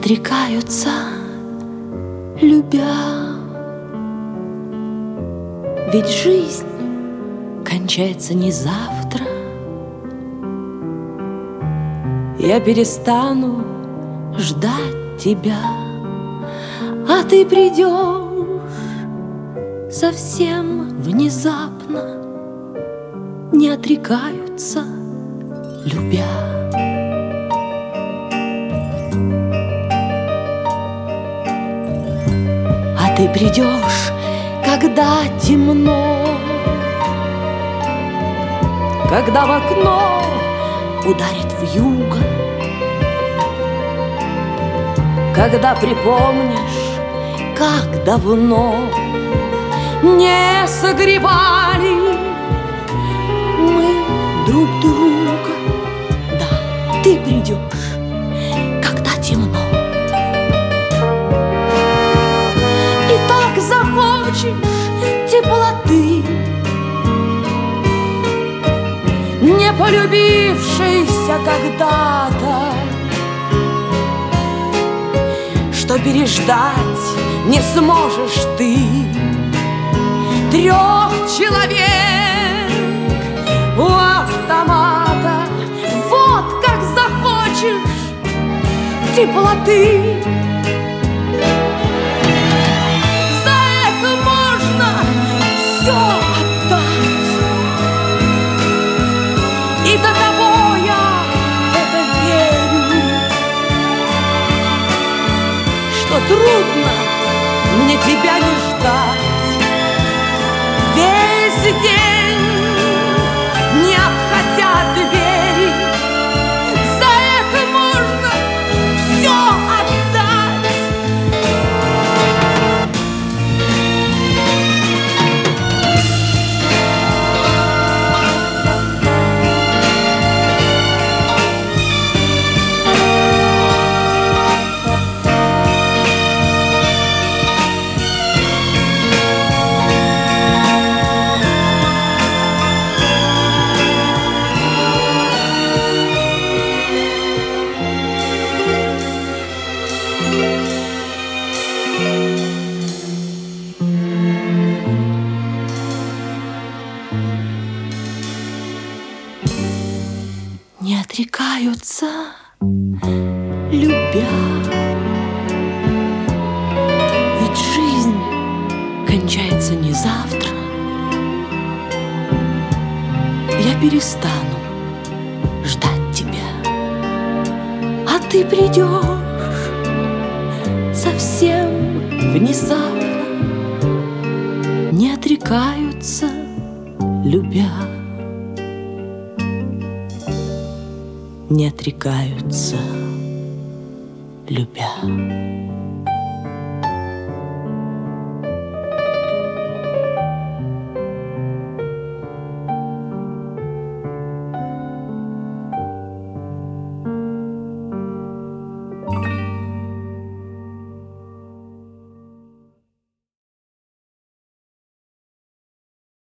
отрекаются, любя. Ведь жизнь кончается не завтра. Я перестану ждать тебя, а ты придешь совсем внезапно. Не отрекаются, любя. А ты придешь, когда темно, когда в окно ударит вьюга, когда припомнишь, как давно не согревали мы друг друга. Да, ты придешь, когда темно. И так захочешь теплоты, не полюбившейся когда-то, что переждать не сможешь ты. 3 человек у автомата. Вот как захочешь теплоты. За это можно все отдать. И до того я в это верю, что трудно мне тебя не ждать. Весь день не обходя двери. За это можно все отдать. Не отрекаются, любя. Ведь жизнь кончается не завтра. Я перестану ждать тебя, а ты придешь совсем внезапно. Не отрекаются, любя. Не отрекаются, любя.